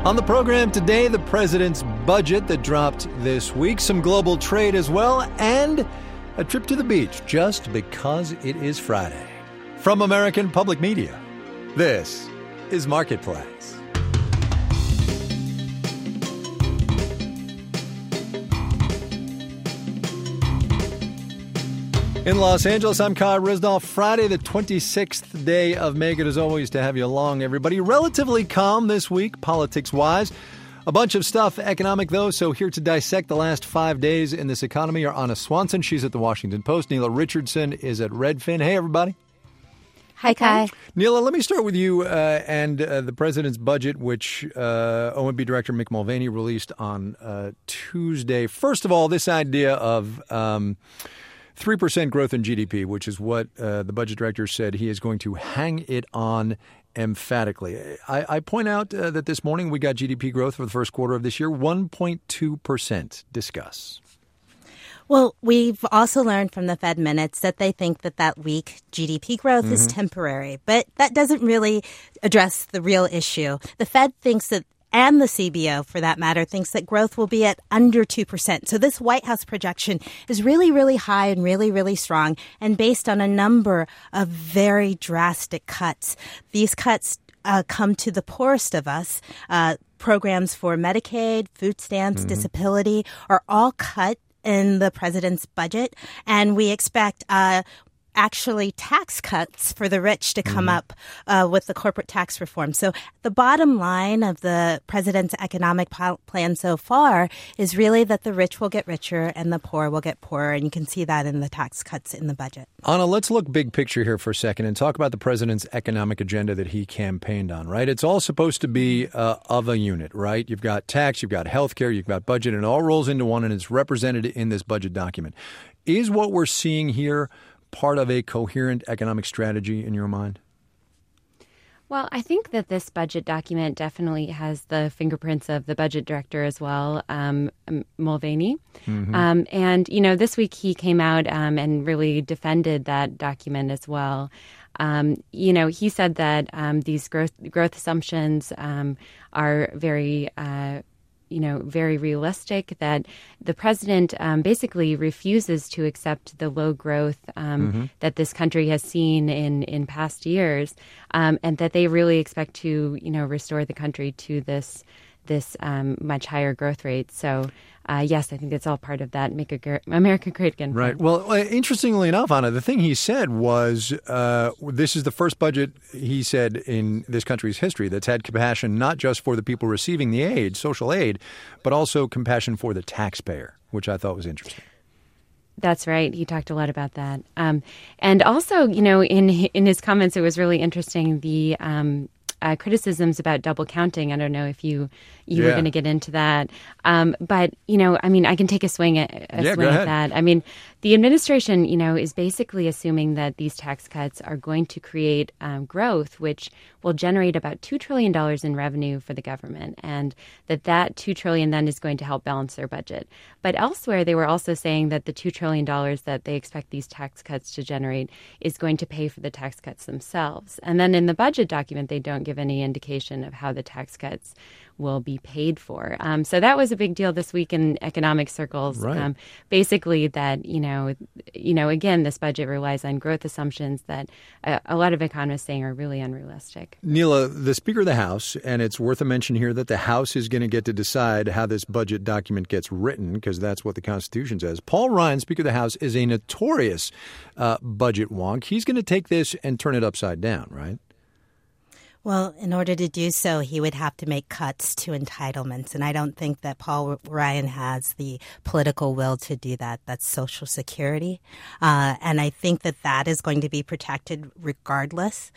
On the program today, the president's budget that dropped this week, some global trade as well, and a trip to the beach just because it is Friday. From American Public Media, this is Marketplace. In Los Angeles, I'm Kai Ryssdal. Friday, the 26th day of May. Good as always to have you along, everybody. Relatively calm this week, politics-wise. A bunch of stuff economic, though, so here to dissect the last 5 days in this economy are Anna Swanson. She's at the Washington Post. Neela Richardson is at Redfin. Hey, everybody. Hi, Kai. Neela, let me start with you and the president's budget, which OMB Director Mick Mulvaney released on Tuesday. First of all, this idea of 3% growth in GDP, which is what the budget director said he is going to hang it on emphatically. I point out that this morning we got GDP growth for the first quarter of this year, 1.2%. Discuss. Well, we've also learned from the Fed minutes that they think that weak GDP growth is temporary, but that doesn't really address the real issue. The Fed thinks that, and the CBO, for that matter, thinks that growth will be at under 2%. So this White House projection is really, really high and really, really strong and based on a number of very drastic cuts. These cuts come to the poorest of us. Programs for Medicaid, food stamps, disability are all cut in the president's budget. And we expect actually tax cuts for the rich to come up with the corporate tax reform. So the bottom line of the president's economic plan so far is really that the rich will get richer and the poor will get poorer. And you can see that in the tax cuts in the budget. Anna, let's look big picture here for a second and talk about the president's economic agenda that he campaigned on, right? It's all supposed to be of a unit, right? You've got tax, you've got health care, you've got budget, and it all rolls into one, and it's represented in this budget document. Is what we're seeing here part of a coherent economic strategy in your mind? Well, I think that this budget document definitely has the fingerprints of the budget director as well, Mulvaney. And, this week he came out and really defended that document as well. He said that these growth assumptions are very very realistic, that the president basically refuses to accept the low growth that this country has seen in past years, and that they really expect to, restore the country to this much higher growth rate. So, yes, I think it's all part of that Make America Great Again. Right. Well, interestingly enough, Anna, the thing he said was this is the first budget, he said, in this country's history that's had compassion not just for the people receiving the aid, social aid, but also compassion for the taxpayer, which I thought was interesting. That's right. He talked a lot about that. And also, in his comments, it was really interesting, the criticisms about double counting. I don't know if you were going to get into that. But, I can take a swing at that. I mean, the administration, is basically assuming that these tax cuts are going to create growth, which will generate about $2 trillion in revenue for the government, and that $2 trillion then is going to help balance their budget. But elsewhere, they were also saying that the $2 trillion that they expect these tax cuts to generate is going to pay for the tax cuts themselves. And then in the budget document, they don't give any indication of how the tax cuts will be paid for. So that was a big deal this week in economic circles. Right. Basically that, again, this budget relies on growth assumptions that a lot of economists saying are really unrealistic. Neela, the Speaker of the House, and it's worth a mention here that the House is going to get to decide how this budget document gets written, because that's what the Constitution says. Paul Ryan, Speaker of the House, is a notorious budget wonk. He's going to take this and turn it upside down, right? Well, in order to do so, he would have to make cuts to entitlements. And I don't think that Paul Ryan has the political will to do that. That's Social Security. And I think that is going to be protected regardless.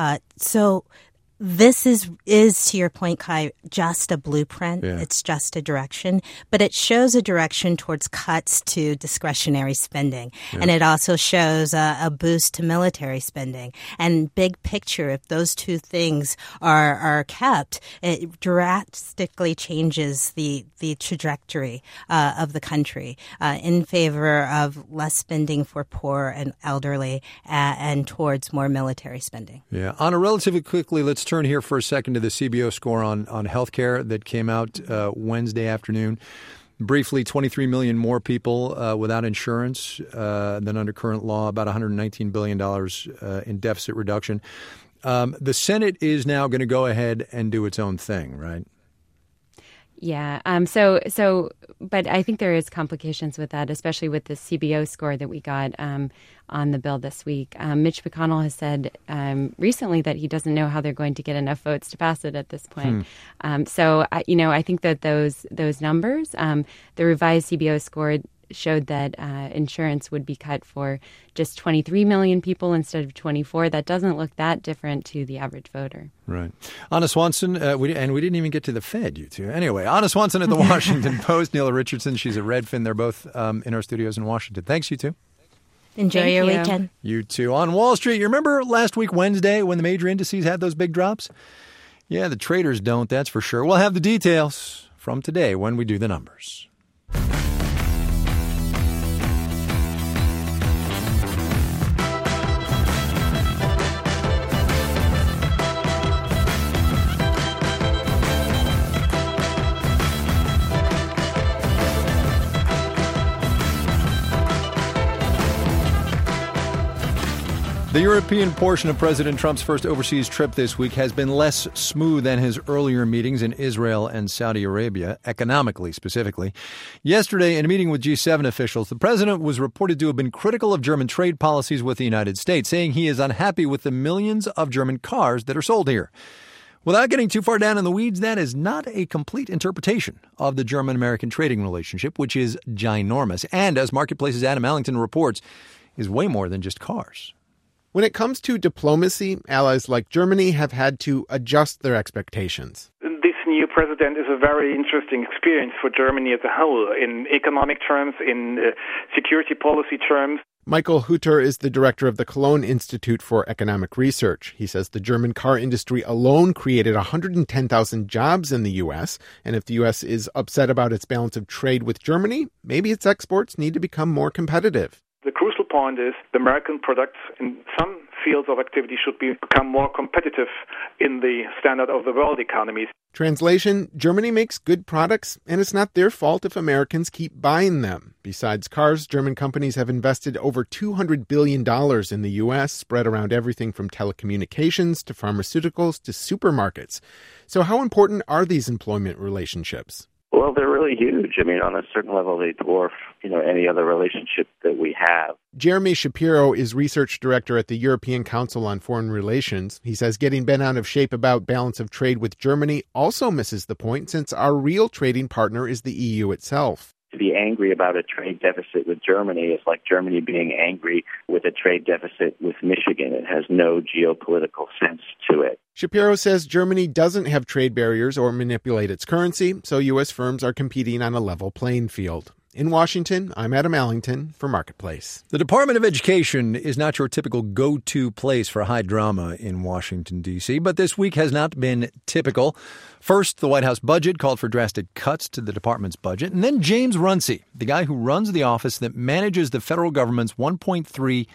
So this is to your point, Kai, just a blueprint. Yeah. It's just a direction, but it shows a direction towards cuts to discretionary spending. Yeah. And it also shows a boost to military spending. And big picture, if those two things are kept, it drastically changes the trajectory of the country in favor of less spending for poor and elderly and towards more military spending. Yeah. Anna, relatively quickly, let's let's turn here for a second to the CBO score on healthcare that came out Wednesday afternoon. Briefly, 23 million more people without insurance than under current law, about $119 billion in deficit reduction. The Senate is now going to go ahead and do its own thing, right? Yeah. But I think there is complications with that, especially with the CBO score that we got on the bill this week. Mitch McConnell has said recently that he doesn't know how they're going to get enough votes to pass it at this point. I think that those numbers, the revised CBO score showed that insurance would be cut for just 23 million people instead of 24. That doesn't look that different to the average voter. Right. Anna Swanson, we didn't even get to the Fed, you two. Anyway, Anna Swanson at the Washington Post, Neela Richardson, she's at Redfin. They're both in our studios in Washington. Thanks, you two. Enjoy your weekend. You too. On Wall Street, you remember last week, Wednesday, when the major indices had those big drops? Yeah, the traders don't, that's for sure. We'll have the details from today when we do the numbers. The European portion of President Trump's first overseas trip this week has been less smooth than his earlier meetings in Israel and Saudi Arabia, economically specifically. Yesterday, in a meeting with G7 officials, the president was reported to have been critical of German trade policies with the United States, saying he is unhappy with the millions of German cars that are sold here. Without getting too far down in the weeds, that is not a complete interpretation of the German-American trading relationship, which is ginormous, and, as Marketplace's Adam Allington reports, is way more than just cars. When it comes to diplomacy, allies like Germany have had to adjust their expectations. This new president is a very interesting experience for Germany as a whole, in economic terms, in security policy terms. Michael Hutter is the director of the Cologne Institute for Economic Research. He says the German car industry alone created 110,000 jobs in the U.S., and if the U.S. is upset about its balance of trade with Germany, maybe its exports need to become more competitive. The crucial point is the American products in some fields of activity should become more competitive in the standard of the world economies. Translation, Germany makes good products, and it's not their fault if Americans keep buying them. Besides cars, German companies have invested over $200 billion in the U.S., spread around everything from telecommunications to pharmaceuticals to supermarkets. So how important are these employment relationships? Well, they're really huge. I mean, on a certain level, they dwarf, any other relationship that we have. Jeremy Shapiro is research director at the European Council on Foreign Relations. He says getting bent out of shape about balance of trade with Germany also misses the point, since our real trading partner is the EU itself. To be angry about a trade deficit with Germany is like Germany being angry with a trade deficit with Michigan. It has no geopolitical sense to it. Shapiro says Germany doesn't have trade barriers or manipulate its currency, so U.S. firms are competing on a level playing field. In Washington, I'm Adam Allington for Marketplace. The Department of Education is not your typical go-to place for high drama in Washington, D.C., but this week has not been typical. First, the White House budget called for drastic cuts to the department's budget, and then James Runcie, the guy who runs the office that manages the federal government's $1.3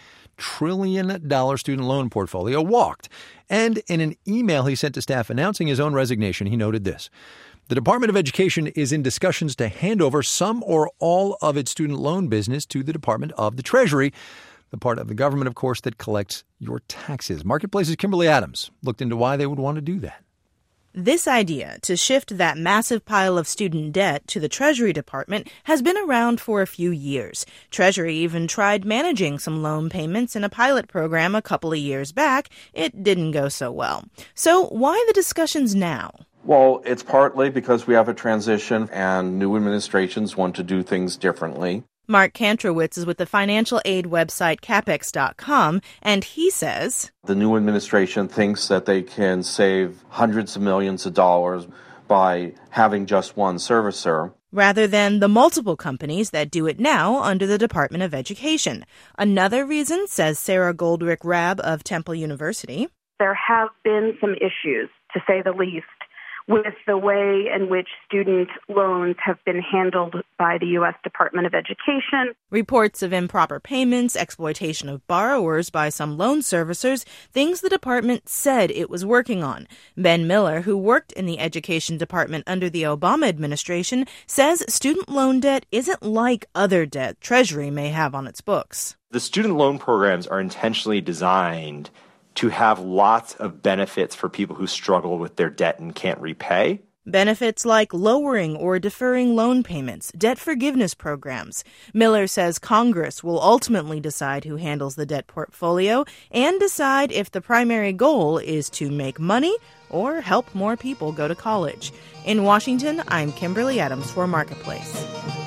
trillion student loan portfolio, walked. And in an email he sent to staff announcing his own resignation, he noted this: the Department of Education is in discussions to hand over some or all of its student loan business to the Department of the Treasury, the part of the government, of course, that collects your taxes. Marketplace's Kimberly Adams looked into why they would want to do that. This idea to shift that massive pile of student debt to the Treasury Department has been around for a few years. Treasury even tried managing some loan payments in a pilot program a couple of years back. It didn't go so well. So why the discussions now? Well, it's partly because we have a transition and new administrations want to do things differently. Mark Kantrowitz is with the financial aid website Capex.com, and he says the new administration thinks that they can save hundreds of millions of dollars by having just one servicer, rather than the multiple companies that do it now under the Department of Education. Another reason, says Sarah Goldrick-Rabb of Temple University, there have been some issues, to say the least, with the way in which student loans have been handled by the U.S. Department of Education. Reports of improper payments, exploitation of borrowers by some loan servicers, things the department said it was working on. Ben Miller, who worked in the education department under the Obama administration, says student loan debt isn't like other debt Treasury may have on its books. The student loan programs are intentionally designed to have lots of benefits for people who struggle with their debt and can't repay. Benefits like lowering or deferring loan payments, debt forgiveness programs. Miller says Congress will ultimately decide who handles the debt portfolio and decide if the primary goal is to make money or help more people go to college. In Washington, I'm Kimberly Adams for Marketplace.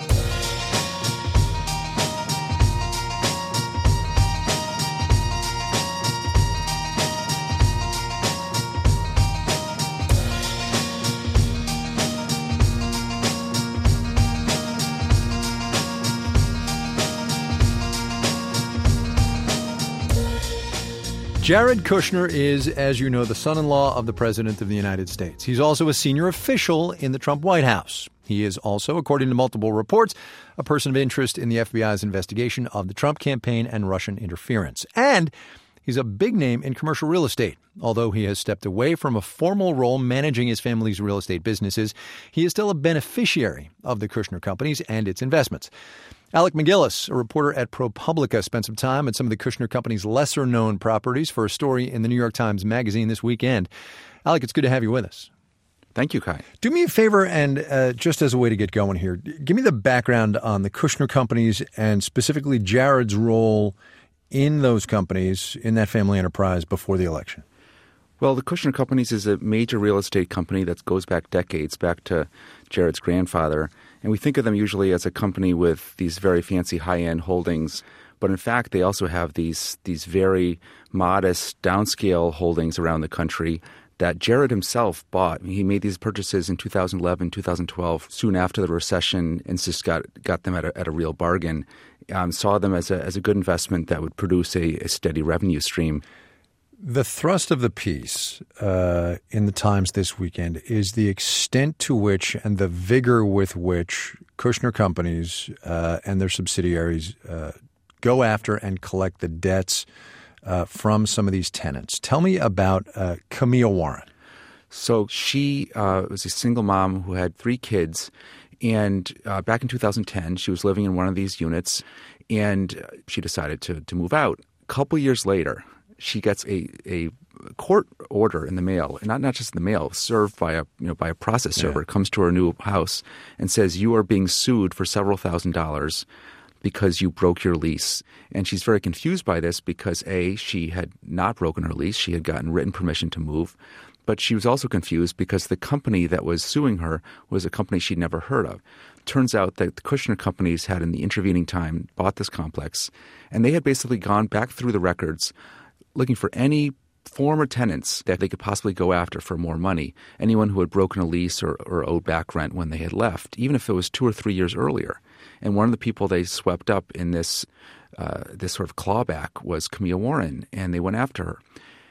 Jared Kushner is, as you know, the son-in-law of the President of the United States. He's also a senior official in the Trump White House. He is also, according to multiple reports, a person of interest in the FBI's investigation of the Trump campaign and Russian interference. And he's a big name in commercial real estate. Although he has stepped away from a formal role managing his family's real estate businesses, he is still a beneficiary of the Kushner companies and its investments. Alec McGillis, a reporter at ProPublica, spent some time at some of the Kushner company's lesser-known properties for a story in the New York Times Magazine this weekend. Alec, it's good to have you with us. Thank you, Kai. Do me a favor, and just as a way to get going here, give me the background on the Kushner companies and specifically Jared's role in those companies, in that family enterprise before the election. Well, the Kushner Companies is a major real estate company that goes back decades, back to Jared's grandfather. And we think of them usually as a company with these very fancy high-end holdings. But in fact, they also have these very modest downscale holdings around the country that Jared himself bought. He made these purchases in 2011, 2012, soon after the recession, and just got them at a real bargain. Saw them as a good investment that would produce a steady revenue stream. The thrust of the piece in the Times this weekend is the extent to which and the vigor with which Kushner companies and their subsidiaries go after and collect the debts from some of these tenants. Tell me about Camille Warren. So she was a single mom who had 3 kids. And back in 2010, she was living in one of these units, and she decided to move out. A couple years later, she gets a court order in the mail, and not just in the mail, served by a process server. It comes to her new house and says, you are being sued for several $1,000s because you broke your lease. And she's very confused by this because, A, she had not broken her lease. She had gotten written permission to move. But she was also confused because the company that was suing her was a company she'd never heard of. Turns out that the Kushner companies had, in the intervening time, bought this complex, and they had basically gone back through the records looking for any former tenants that they could possibly go after for more money, anyone who had broken a lease or owed back rent when they had left, even if it was 2 or 3 years earlier. And one of the people they swept up in this sort of clawback was Camille Warren, and they went after her.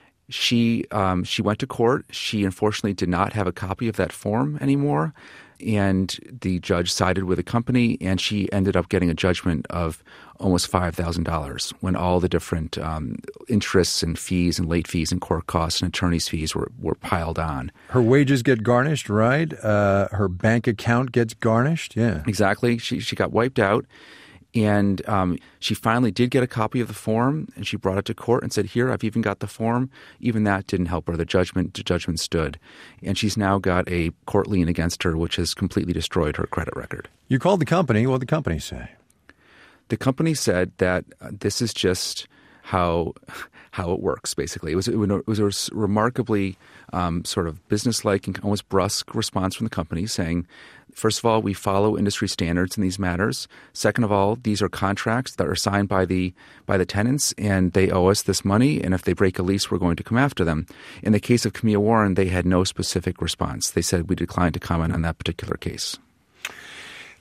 She went to court. She unfortunately did not have a copy of that form anymore, and the judge sided with the company, and she ended up getting a judgment of almost $5,000 when all the different interests and fees and late fees and court costs and attorney's fees were piled on. Her wages get garnished, right? Her bank account gets garnished, yeah. Exactly. She got wiped out. And she finally did get a copy of the form, and she brought it to court and said, here, I've even got the form. Even that didn't help her. The judgment stood. And she's now got a court lien against her, which has completely destroyed her credit record. You called the company. What did the company say? The company said that this is just how it works, basically. It was a remarkably sort of businesslike and almost brusque response from the company saying, first of all, we follow industry standards in these matters. Second of all, these are contracts that are signed by the tenants, and they owe us this money, and if they break a lease, we're going to come after them. In the case of Camille Warren, they had no specific response. They said we declined to comment on that particular case.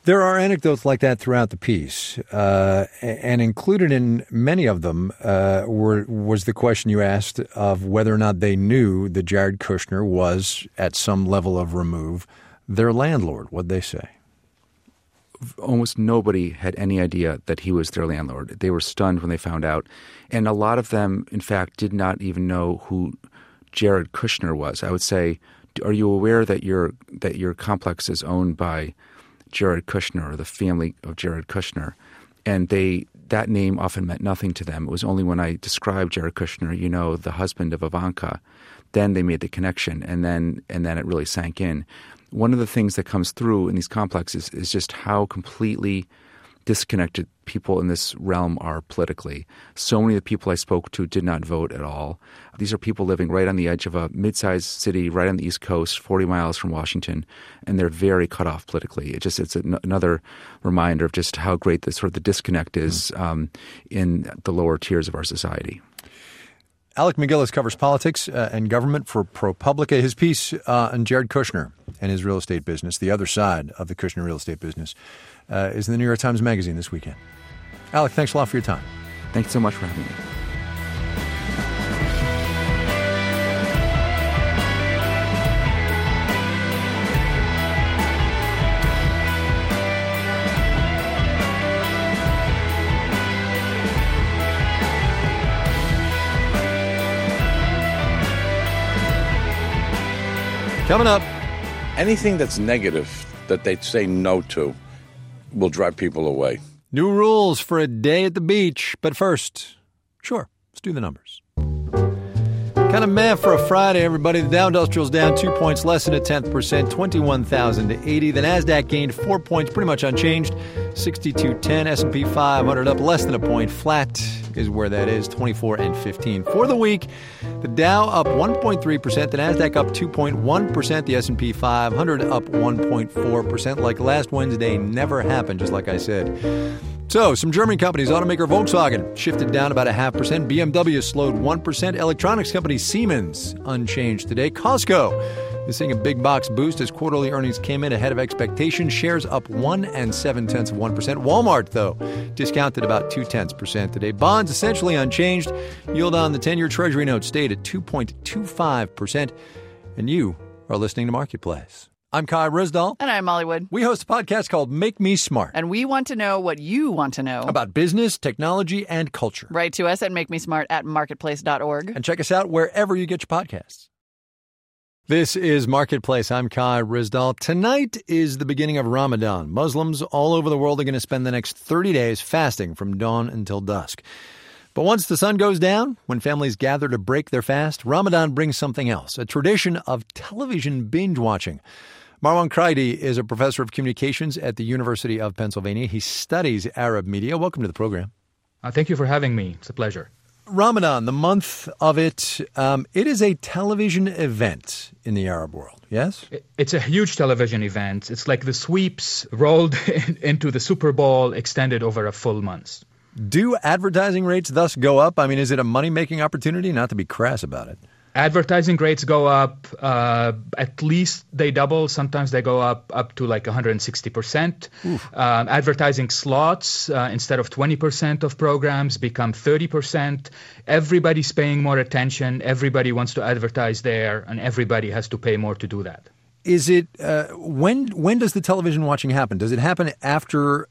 There are anecdotes like that throughout the piece, and included in many of them was the question you asked of whether or not they knew that Jared Kushner was, at some level of remove, their landlord. What'd they say? Almost nobody had any idea that he was their landlord. They were stunned when they found out. And a lot of them, in fact, did not even know who Jared Kushner was. I would say, are you aware that your complex is owned by Jared Kushner or the family of Jared Kushner? And that name often meant nothing to them. It was only when I described Jared Kushner, the husband of Ivanka, then they made the connection, and then it really sank in. One of the things that comes through in these complexes is just how completely disconnected people in this realm are politically. So many of the people I spoke to did not vote at all. These are people living right on the edge of a mid-sized city right on the East Coast, 40 miles from Washington, and they're very cut off politically. It's another reminder of just how great the disconnect is in the lower tiers of our society. Alec MacGillis covers politics and government for ProPublica. His piece on Jared Kushner and his real estate business, the other side of the Kushner real estate business, is in the New York Times Magazine this weekend. Alec, thanks a lot for your time. Thanks so much for having me. Coming up. Anything that's negative that they say no to will drive people away. New rules for a day at the beach. But first, let's do the numbers. Kind of meh for a Friday, everybody. The Dow Industrial's down 2 points, less than 0.1%, 21,080. The Nasdaq gained 4 points, pretty much unchanged, 6210. S&P 500 up less than a point, flat is where that is, 24,015. For the week, the Dow up 1.3%, the Nasdaq up 2.1%, the S&P 500 up 1.4%. Like last Wednesday never happened, just like I said. So, some German companies, automaker Volkswagen shifted down about 0.5%. BMW slowed 1%. Electronics company Siemens unchanged today. Costco is seeing a big box boost as quarterly earnings came in ahead of expectations. Shares up 1.7%. Walmart, though, discounted about 0.2% today. Bonds essentially unchanged. Yield on the 10-year Treasury note stayed at 2.25%. And you are listening to Marketplace. I'm Kai Ryssdal. And I'm Molly Wood. We host a podcast called Make Me Smart. And we want to know what you want to know about business, technology, and culture. Write to us at makemesmart@marketplace.org. And check us out wherever you get your podcasts. This is Marketplace. I'm Kai Ryssdal. Tonight is the beginning of Ramadan. Muslims all over the world are going to spend the next 30 days fasting from dawn until dusk. But once the sun goes down, when families gather to break their fast, Ramadan brings something else, a tradition of television binge watching. Marwan Kraidi is a professor of communications at the University of Pennsylvania. He studies Arab media. Welcome to the program. Thank you for having me. It's a pleasure. Ramadan, the month of it, it is a television event in the Arab world, yes? It's a huge television event. It's like the sweeps rolled into the Super Bowl extended over a full month. Do advertising rates thus go up? I mean, is it a money-making opportunity? Not to be crass about it. Advertising rates go up, at least they double. Sometimes they go up to like 160%. Advertising slots, instead of 20% of programs, become 30%. Everybody's paying more attention. Everybody wants to advertise there, and everybody has to pay more to do that. Is it when does the television watching happen? Does it happen after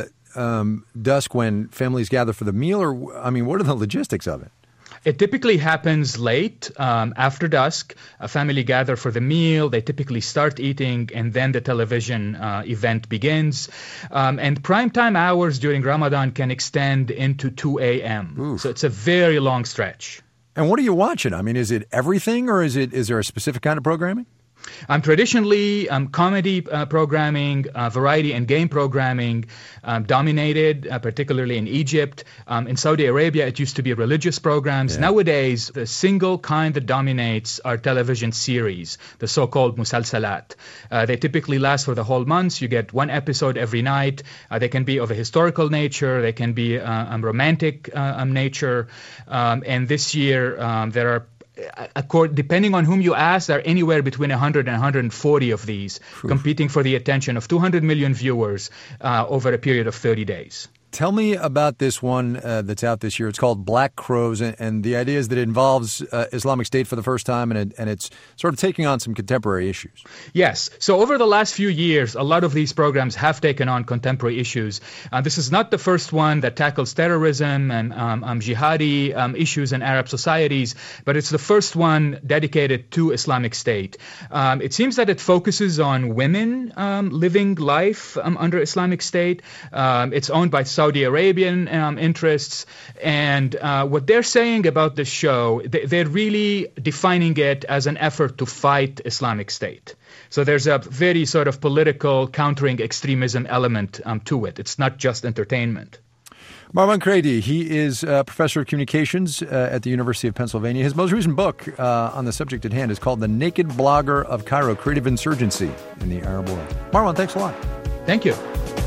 dusk when families gather for the meal, or I mean, what are the logistics of it? It typically happens late, after dusk. A family gather for the meal. They typically start eating, and then the television event begins. And primetime hours during Ramadan can extend into 2 a.m. So it's a very long stretch. And what are you watching? I mean, is it everything, or is there a specific kind of programming? Traditionally, comedy programming, variety and game programming dominated, particularly in Egypt. In Saudi Arabia, it used to be religious programs. Yeah. Nowadays, the single kind that dominates are television series, the so-called musalsalat. They typically last for the whole month. You get one episode every night. They can be of a historical nature. They can be romantic nature. And this year, there are depending on whom you ask, there are anywhere between 100 and 140 of these competing for the attention of 200 million viewers over a period of 30 days. Tell me about this one that's out this year. It's called Black Crows, and the idea is that it involves Islamic State for the first time, and it's sort of taking on some contemporary issues. Yes. So over the last few years, a lot of these programs have taken on contemporary issues. This is not the first one that tackles terrorism and jihadi issues in Arab societies, but it's the first one dedicated to Islamic State. It seems that it focuses on women living life under Islamic State. It's owned by Saudi Arabian interests, and what they're saying about this show, they're really defining it as an effort to fight Islamic State. So there's a very sort of political countering extremism element to it. It's not just entertainment. Marwan Kreidy, he is a professor of communications at the University of Pennsylvania. His most recent book on the subject at hand is called The Naked Blogger of Cairo, Creative Insurgency in the Arab World. Marwan, thanks a lot. Thank you.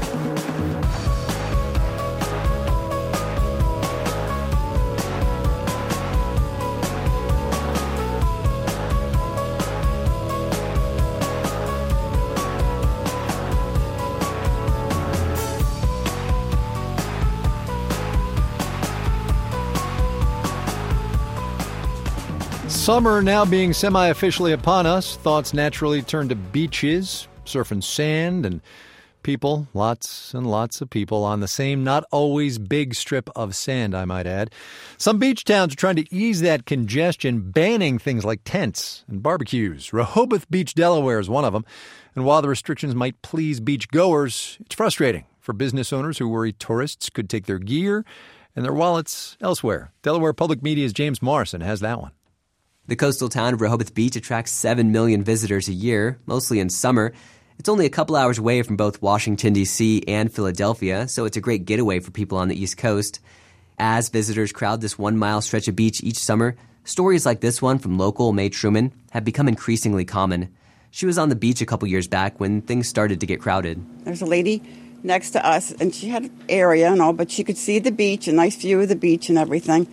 Summer now being semi-officially upon us, thoughts naturally turn to beaches, surf and sand, and people, lots and lots of people on the same, not always big strip of sand, I might add. Some beach towns are trying to ease that congestion, banning things like tents and barbecues. Rehoboth Beach, Delaware is one of them. And while the restrictions might please beach goers, it's frustrating for business owners who worry tourists could take their gear and their wallets elsewhere. Delaware Public Media's James Morrison has that one. The coastal town of Rehoboth Beach attracts 7 million visitors a year, mostly in summer. It's only a couple hours away from both Washington, D.C. and Philadelphia, so it's a great getaway for people on the East Coast. As visitors crowd this 1-mile stretch of beach each summer, stories like this one from local Mae Truman have become increasingly common. She was on the beach a couple years back when things started to get crowded. There's a lady next to us, and she had an area and all, but she could see the beach, a nice view of the beach and everything.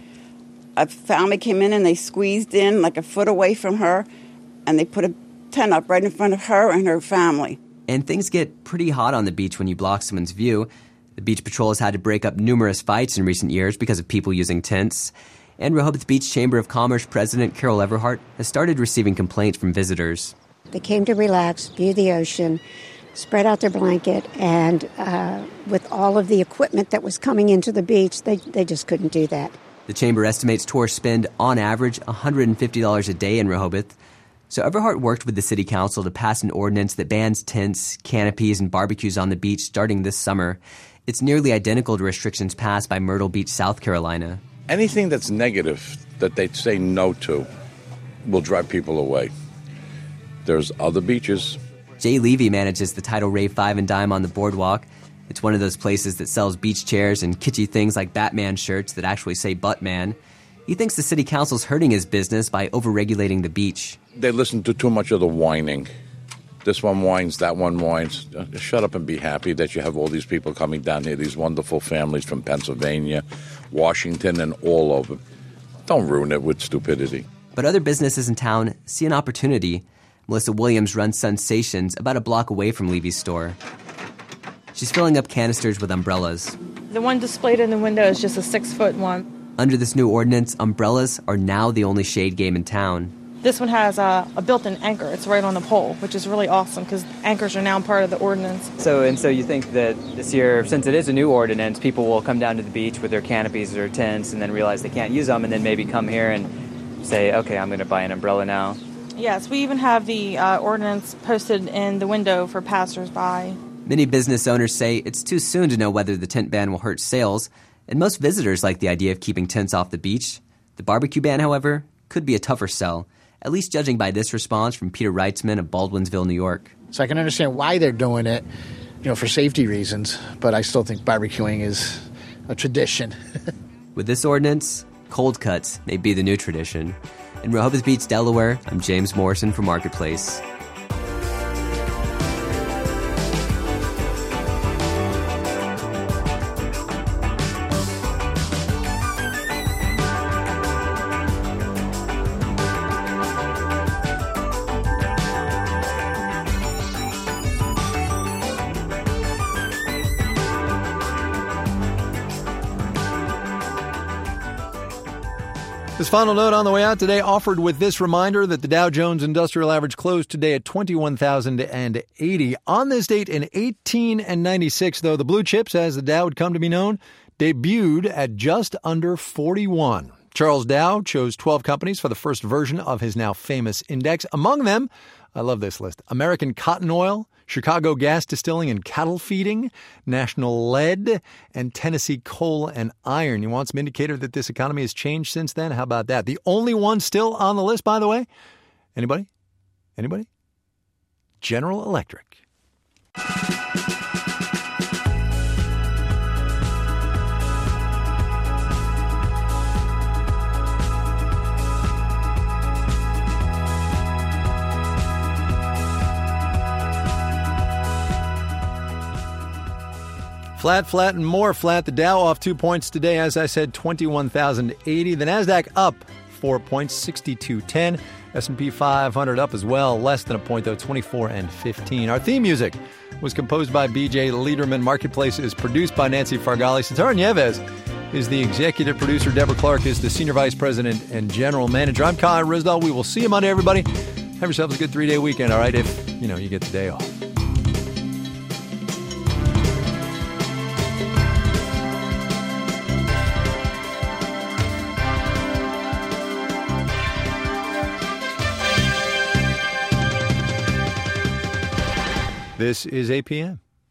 A family came in and they squeezed in like a foot away from her, and they put a tent up right in front of her and her family. And things get pretty hot on the beach when you block someone's view. The Beach Patrol has had to break up numerous fights in recent years because of people using tents. And Rehoboth Beach Chamber of Commerce President Carol Everhart has started receiving complaints from visitors. They came to relax, view the ocean, spread out their blanket, and with all of the equipment that was coming into the beach, they just couldn't do that. The Chamber estimates tourists spend, on average, $150 a day in Rehoboth. So Everhart worked with the City Council to pass an ordinance that bans tents, canopies, and barbecues on the beach starting this summer. It's nearly identical to restrictions passed by Myrtle Beach, South Carolina. Anything that's negative that they say no to will drive people away. There's other beaches. Jay Levy manages the Tidal Rave 5 and Dime on the boardwalk. It's one of those places that sells beach chairs and kitschy things like Batman shirts that actually say Buttman. He thinks the city council's hurting his business by overregulating the beach. They listen to too much of the whining. This one whines, that one whines. Shut up and be happy that you have all these people coming down here, these wonderful families from Pennsylvania, Washington, and all over. Don't ruin it with stupidity. But other businesses in town see an opportunity. Melissa Williams runs Sensations about a block away from Levy's store. She's filling up canisters with umbrellas. The one displayed in the window is just a 6-foot one. Under this new ordinance, umbrellas are now the only shade game in town. This one has a built-in anchor. It's right on the pole, which is really awesome because anchors are now part of the ordinance. So you think that this year, since it is a new ordinance, people will come down to the beach with their canopies or tents and then realize they can't use them and then maybe come here and say, okay, I'm going to buy an umbrella now. Yes, we even have the ordinance posted in the window for passersby. Many business owners say it's too soon to know whether the tent ban will hurt sales, and most visitors like the idea of keeping tents off the beach. The barbecue ban, however, could be a tougher sell, at least judging by this response from Peter Reitzman of Baldwinsville, New York. So I can understand why they're doing it, for safety reasons, but I still think barbecuing is a tradition. With this ordinance, cold cuts may be the new tradition. In Rehoboth Beach, Delaware, I'm James Morrison for Marketplace. This final note on the way out today offered with this reminder that the Dow Jones Industrial Average closed today at 21,080. On this date in 1896, though, the blue chips, as the Dow would come to be known, debuted at just under 41. Charles Dow chose 12 companies for the first version of his now famous index. Among them, I love this list, American Cotton Oil, Chicago Gas Distilling and Cattle Feeding, National Lead, and Tennessee Coal and Iron. You want some indicator that this economy has changed since then? How about that? The only one still on the list, by the way? Anybody? General Electric. Flat, and more flat. The Dow off 2 points today, as I said, 21,080. The NASDAQ up 4 points, 62.10. S&P 500 up as well, less than a point, though, 24.15. Our theme music was composed by B.J. Liederman. Marketplace is produced by Nancy Fargali. Cesar Nieves is the executive producer. Deborah Clark is the senior vice president and general manager. I'm Kai Risdall. We will see you Monday, everybody. Have yourselves a good 3-day weekend, all right, if, you get the day off. This is APM.